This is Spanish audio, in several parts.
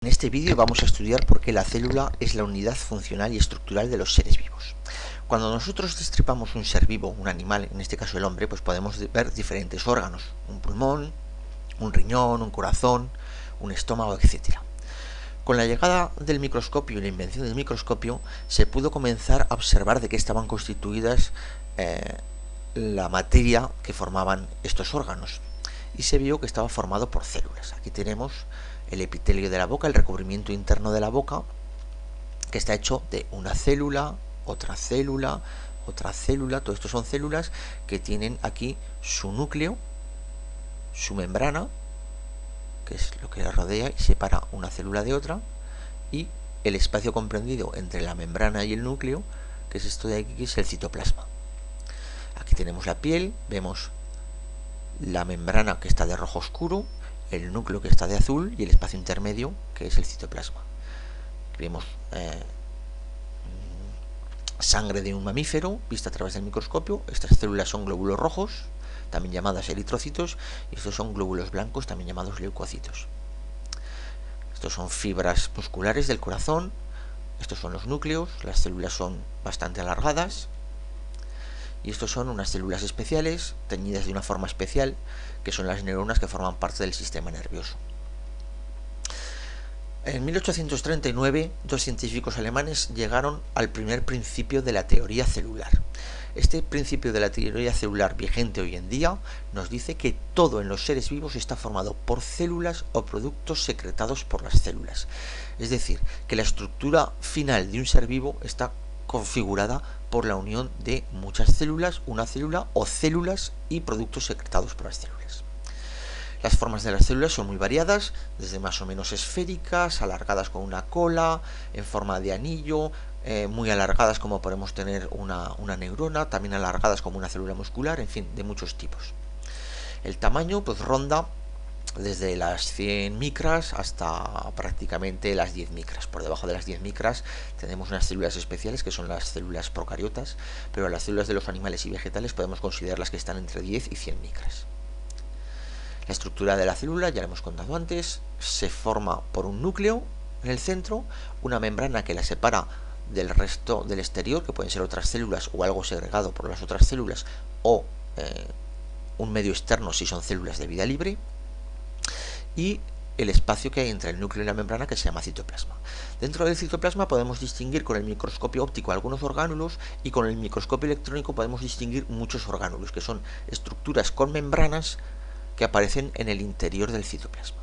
En este vídeo vamos a estudiar por qué la célula es la unidad funcional y estructural de los seres vivos. Cuando nosotros destripamos un ser vivo, un animal, en este caso el hombre, pues podemos ver diferentes órganos, un pulmón, un riñón, un corazón, un estómago, etc. Con la llegada del microscopio y la invención del microscopio, se pudo comenzar a observar de qué estaban constituidas la materia que formaban estos órganos. Y se vio que estaba formado por células. Aquí tenemos el epitelio de la boca, el recubrimiento interno de la boca, que está hecho de una célula, otra célula, otra célula. Todo esto son células que tienen aquí su núcleo, su membrana, que es lo que la rodea y separa una célula de otra, y el espacio comprendido entre la membrana y el núcleo, que es esto de aquí, que es el citoplasma. Aquí tenemos la piel, vemos la membrana que está de rojo oscuro, el núcleo que está de azul y el espacio intermedio que es el citoplasma. Vemos sangre de un mamífero vista a través del microscopio. Estas células son glóbulos rojos, también llamadas eritrocitos, y estos son glóbulos blancos, también llamados leucocitos. Estos son fibras musculares del corazón, estos son los núcleos, las células son bastante alargadas, y estos son unas células especiales, teñidas de una forma especial, que son las neuronas que forman parte del sistema nervioso. En 1839, dos científicos alemanes llegaron al primer principio de la teoría celular. Este principio de la teoría celular vigente hoy en día nos dice que todo en los seres vivos está formado por células o productos secretados por las células. Es decir, que la estructura final de un ser vivo está configurada por la unión de muchas células, una célula o células y productos secretados por las células. Las formas de las células son muy variadas, desde más o menos esféricas, alargadas con una cola, en forma de anillo, muy alargadas como podemos tener una neurona, también alargadas como una célula muscular, en fin, de muchos tipos. El tamaño pues ronda desde las 100 micras hasta prácticamente las 10 micras. Por debajo de las 10 micras tenemos unas células especiales que son las células procariotas, pero las células de los animales y vegetales podemos considerarlas que están entre 10 y 100 micras. La estructura de la célula, ya lo hemos contado antes, se forma por un núcleo en el centro, una membrana que la separa del resto del exterior, que pueden ser otras células o algo segregado por las otras células, o un medio externo si son células de vida libre, y el espacio que hay entre el núcleo y la membrana, que se llama citoplasma. Dentro del citoplasma podemos distinguir con el microscopio óptico algunos orgánulos, y con el microscopio electrónico podemos distinguir muchos orgánulos, que son estructuras con membranas que aparecen en el interior del citoplasma.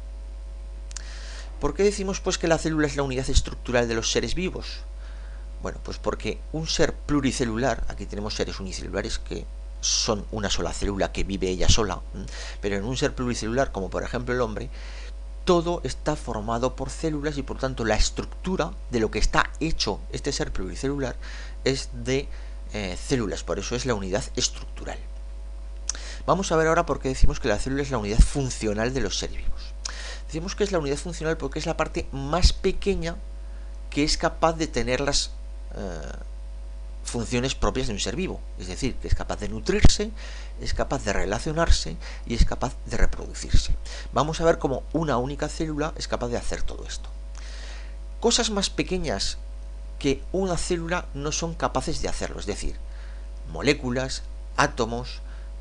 ¿Por qué decimos pues que la célula es la unidad estructural de los seres vivos? Bueno, pues porque un ser pluricelular, aquí tenemos seres unicelulares que son una sola célula que vive ella sola, pero en un ser pluricelular, como por ejemplo el hombre, todo está formado por células y por tanto la estructura de lo que está hecho este ser pluricelular es de células, por eso es la unidad estructural. Vamos a ver ahora por qué decimos que la célula es la unidad funcional de los seres vivos. Decimos que es la unidad funcional porque es la parte más pequeña que es capaz de tener las funciones propias de un ser vivo, es decir, que es capaz de nutrirse, es capaz de relacionarse y es capaz de reproducirse. Vamos a ver cómo una única célula es capaz de hacer todo esto. Cosas más pequeñas que una célula no son capaces de hacerlo, es decir, moléculas, átomos,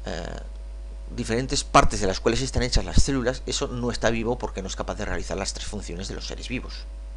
diferentes partes de las cuales están hechas las células, eso no está vivo porque no es capaz de realizar las tres funciones de los seres vivos.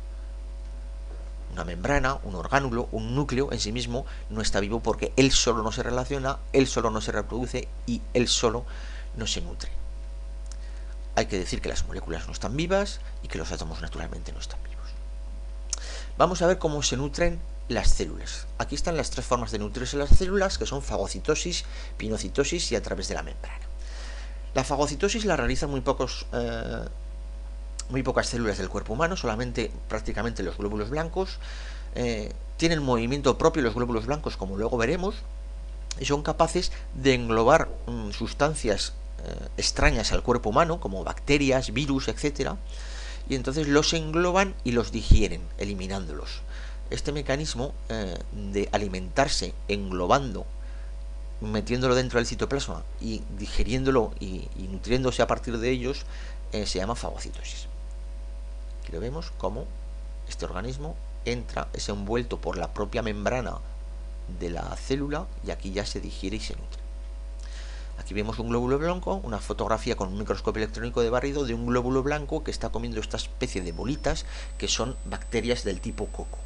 Una membrana, un orgánulo, un núcleo en sí mismo no está vivo porque él solo no se relaciona, él solo no se reproduce y él solo no se nutre. Hay que decir que las moléculas no están vivas y que los átomos naturalmente no están vivos. Vamos a ver cómo se nutren las células. Aquí están las tres formas de nutrirse las células, que son fagocitosis, pinocitosis y a través de la membrana. La fagocitosis la realizan muy pocas células del cuerpo humano, solamente prácticamente los glóbulos blancos. Tienen movimiento propio los glóbulos blancos, como luego veremos, y son capaces de englobar sustancias extrañas al cuerpo humano, como bacterias, virus, etc. Y entonces los engloban y los digieren, eliminándolos. Este mecanismo de alimentarse englobando, metiéndolo dentro del citoplasma y digeriéndolo y nutriéndose a partir de ellos, se llama fagocitosis. Aquí lo vemos como este organismo entra, es envuelto por la propia membrana de la célula y aquí ya se digiere y se nutre. Aquí vemos un glóbulo blanco, una fotografía con un microscopio electrónico de barrido de un glóbulo blanco que está comiendo esta especie de bolitas que son bacterias del tipo coco.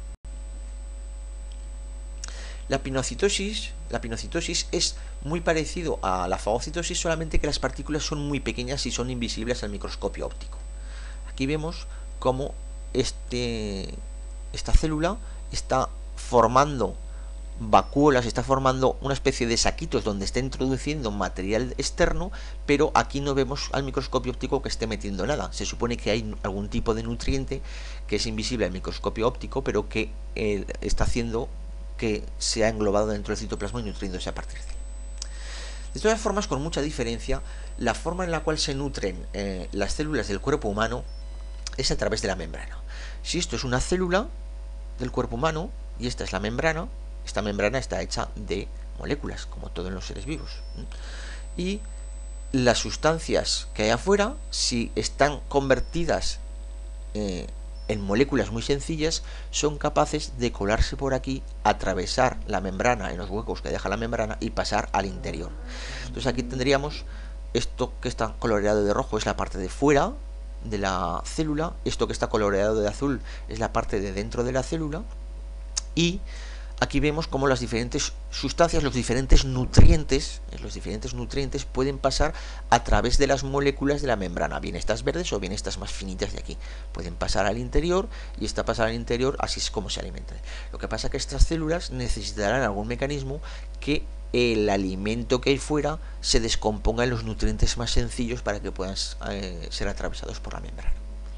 La pinocitosis es muy parecido a la fagocitosis, solamente que las partículas son muy pequeñas y son invisibles al microscopio óptico. Aquí vemos cómo esta célula está formando vacuolas, está formando una especie de saquitos donde está introduciendo material externo, pero aquí no vemos al microscopio óptico que esté metiendo nada. Se supone que hay algún tipo de nutriente que es invisible al microscopio óptico, pero que está haciendo que sea englobado dentro del citoplasma y nutriéndose a partir de él. De todas formas, con mucha diferencia, la forma en la cual se nutren las células del cuerpo humano es a través de la membrana. Si esto es una célula del cuerpo humano y esta es la membrana, esta membrana está hecha de moléculas, como todo en los seres vivos. Y las sustancias que hay afuera, si están convertidas en moléculas muy sencillas, son capaces de colarse por aquí, atravesar la membrana en los huecos que deja la membrana y pasar al interior. Entonces aquí tendríamos esto que está coloreado de rojo es la parte de fuera de la célula, esto que está coloreado de azul es la parte de dentro de la célula, y aquí vemos cómo las diferentes sustancias, los diferentes nutrientes pueden pasar a través de las moléculas de la membrana, bien estas verdes o bien estas más finitas de aquí. Pueden pasar al interior y esta pasar al interior, así es como se alimentan. Lo que pasa es que estas células necesitarán algún mecanismo que el alimento que hay fuera se descomponga en los nutrientes más sencillos para que puedan ser atravesados por la membrana.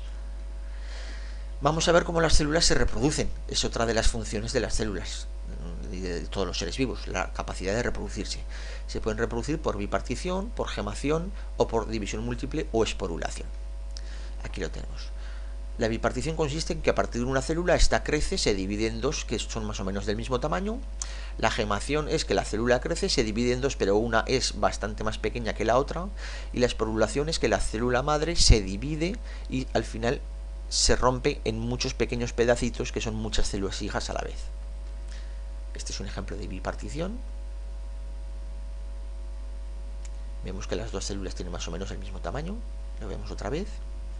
Vamos a ver cómo las células se reproducen. Es otra de las funciones de las células y de todos los seres vivos, la capacidad de reproducirse. Se pueden reproducir por bipartición, por gemación o por división múltiple o esporulación. Aquí lo tenemos. La bipartición consiste en que a partir de una célula esta crece, se divide en dos que son más o menos del mismo tamaño. La gemación es que la célula crece, se divide en dos, pero una es bastante más pequeña que la otra. Y la esporulación es que la célula madre se divide y al final se rompe en muchos pequeños pedacitos que son muchas células hijas a la vez. Este es un ejemplo de bipartición. Vemos que las dos células tienen más o menos el mismo tamaño. Lo vemos otra vez.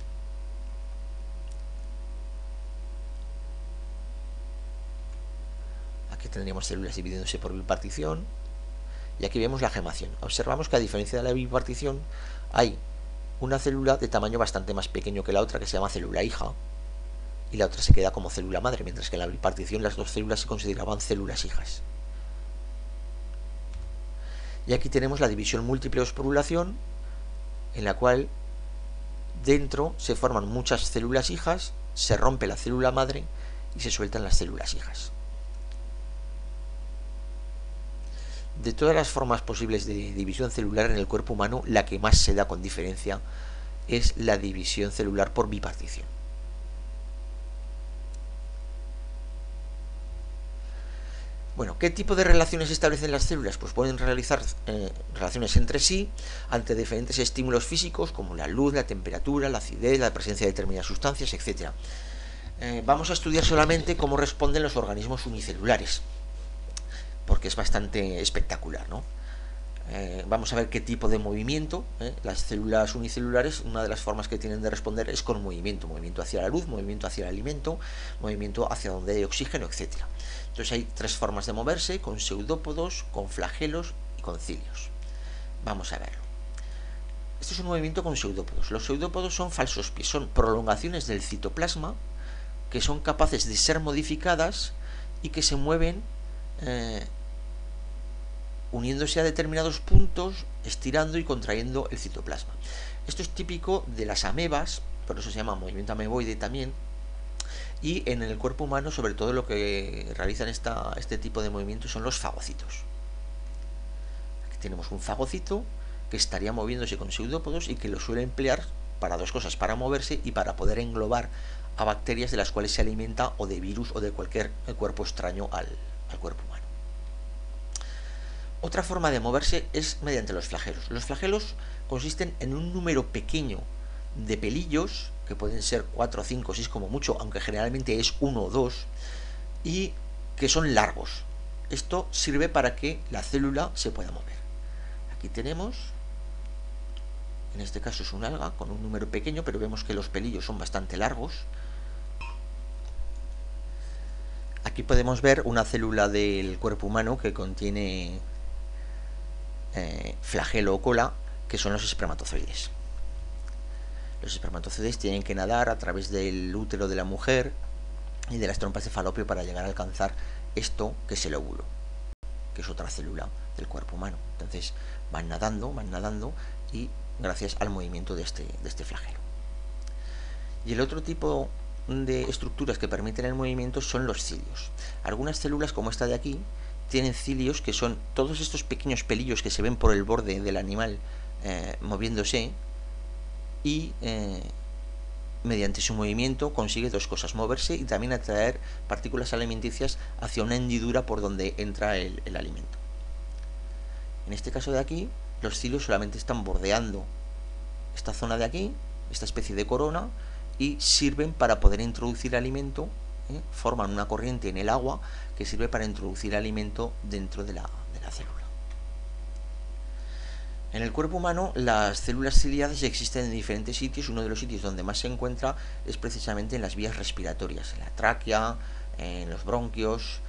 Aquí tendríamos células dividiéndose por bipartición. Y aquí vemos la gemación. Observamos que a diferencia de la bipartición hay una célula de tamaño bastante más pequeño que la otra, que se llama célula hija, y la otra se queda como célula madre, mientras que en la bipartición las dos células se consideraban células hijas. Y aquí tenemos la división múltiple o esporulación, en la cual dentro se forman muchas células hijas, se rompe la célula madre y se sueltan las células hijas. De todas las formas posibles de división celular en el cuerpo humano, la que más se da con diferencia es la división celular por bipartición. Bueno, ¿qué tipo de relaciones establecen las células? Pues pueden realizar relaciones entre sí ante diferentes estímulos físicos como la luz, la temperatura, la acidez, la presencia de determinadas sustancias, etc. Vamos a estudiar solamente cómo responden los organismos unicelulares, porque es bastante espectacular, ¿no? Vamos a ver qué tipo de movimiento. Las células unicelulares, una de las formas que tienen de responder es con movimiento hacia la luz, movimiento hacia el alimento, movimiento hacia donde hay oxígeno, etc. Entonces hay tres formas de moverse: con pseudópodos, con flagelos y con cilios. Vamos a verlo. Este es un movimiento con pseudópodos. Los pseudópodos son falsos pies, son prolongaciones del citoplasma que son capaces de ser modificadas y que se mueven uniéndose a determinados puntos, estirando y contrayendo el citoplasma. Esto es típico de las amebas, por eso se llama movimiento ameboide también, y en el cuerpo humano sobre todo lo que realizan este tipo de movimientos son los fagocitos. Aquí tenemos un fagocito que estaría moviéndose con pseudópodos y que lo suele emplear para dos cosas: para moverse y para poder englobar a bacterias de las cuales se alimenta, o de virus o de cualquier cuerpo extraño al cuerpo humano. Otra forma de moverse es mediante los flagelos. Los flagelos consisten en un número pequeño de pelillos, que pueden ser 4, 5, 6 como mucho, aunque generalmente es 1 o 2, y que son largos. Esto sirve para que la célula se pueda mover. Aquí tenemos, en este caso es un alga con un número pequeño, pero vemos que los pelillos son bastante largos. Aquí podemos ver una célula del cuerpo humano que contiene flagelo o cola, que son los espermatozoides. Los espermatozoides tienen que nadar a través del útero de la mujer y de las trompas de falopio para llegar a alcanzar esto que es el óvulo, que es otra célula del cuerpo humano. Entonces van nadando y gracias al movimiento de este flagelo. Y el otro tipo de estructuras que permiten el movimiento son los cilios. Algunas células, como esta de aquí, tienen cilios, que son todos estos pequeños pelillos que se ven por el borde del animal moviéndose, y mediante su movimiento consigue dos cosas: moverse y también atraer partículas alimenticias hacia una hendidura por donde entra el alimento. En este caso de aquí, los cilios solamente están bordeando esta zona de aquí, esta especie de corona, y sirven para poder introducir alimento, forman una corriente en el agua que sirve para introducir alimento dentro de la célula. En el cuerpo humano, las células ciliadas existen en diferentes sitios. Uno de los sitios donde más se encuentra es precisamente en las vías respiratorias, en la tráquea, en los bronquios,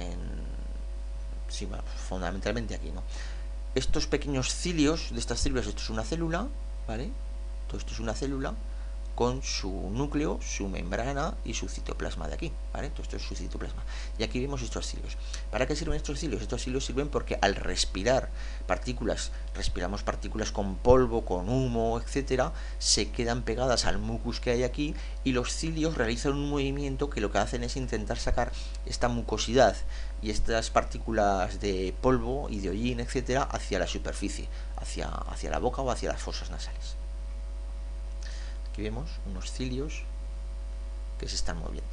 sí, fundamentalmente aquí, ¿no? Estos pequeños cilios de estas células, esto es una célula, ¿vale? Todo esto es una célula con su núcleo, su membrana y su citoplasma de aquí, ¿vale? Todo esto es su citoplasma. Y aquí vemos estos cilios. ¿Para qué sirven estos cilios? Estos cilios sirven porque al respirar partículas, respiramos partículas con polvo, con humo, etcétera, se quedan pegadas al mucus que hay aquí, y los cilios realizan un movimiento que lo que hacen es intentar sacar esta mucosidad y estas partículas de polvo y de hollín, etcétera, hacia la superficie, hacia la boca o hacia las fosas nasales. Aquí vemos unos cilios que se están moviendo.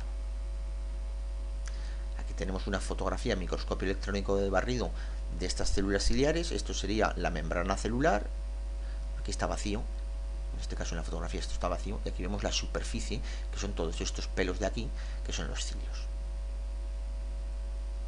Aquí tenemos una fotografía en microscopio electrónico de barrido de estas células ciliares. Esto sería la membrana celular. Aquí está vacío. En este caso, en la fotografía, esto está vacío. Y aquí vemos la superficie, que son todos estos pelos de aquí, que son los cilios.